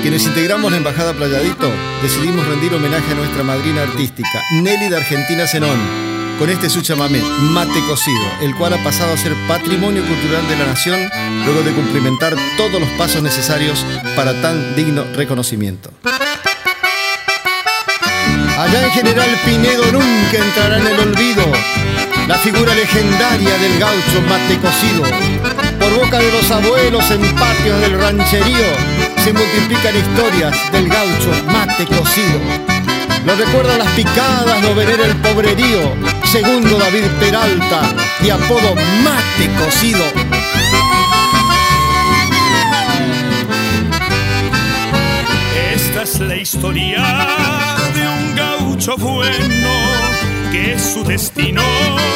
Quienes integramos la Embajada Playadito decidimos rendir homenaje a nuestra madrina artística, Nelly de Argentina Zenón, con este su chamamé, Mate Cocido, el cual ha pasado a ser patrimonio cultural de la nación luego de cumplimentar todos los pasos necesarios para tan digno reconocimiento. Allá en General Pinedo nunca entrará en el olvido la figura legendaria del gaucho Mate Cocido. Por boca de los abuelos en patios del rancherío se multiplican historias del gaucho Mate Cocido. Lo recuerdan las picadas, lo venera el pobrerío. Segundo David Peralta, de apodo Mate Cocido. Esta es la historia de un gaucho bueno que su destino